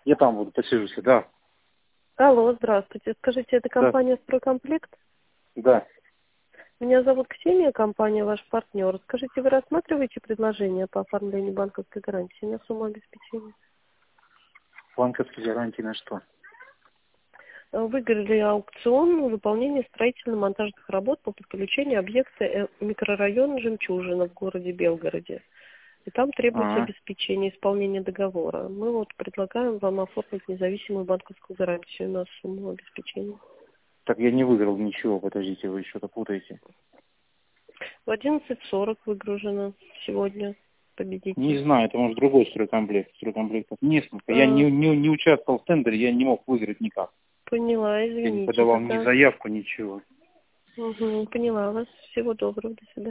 Я там буду, посижусь, да. Алло, здравствуйте. Скажите, это компания «Стройкомплект»? Да. Меня зовут Ксения, компания «Ваш партнер». Скажите, вы рассматриваете предложение по оформлению банковской гарантии на сумму обеспечения? Банковские гарантии на что? Выиграли аукцион на выполнение строительно-монтажных работ по подключению объекта микрорайона «Жемчужина» в городе Белгороде. И там требуется Ага. обеспечение исполнения договора. Мы вот предлагаем вам оформить независимую банковскую гарантию на сумму обеспечения. Так я не выиграл ничего, подождите, вы что-то путаете. В 11:40 выгружено сегодня Не победитель. знаю, это может другой стройкомплект. Стройкомплектов несколько. Я А, не участвовал в тендере, я не мог выиграть никак. Поняла, Я не извините подавал ни тогда. заявку, ничего. Поняла вас. Всего доброго, до свидания.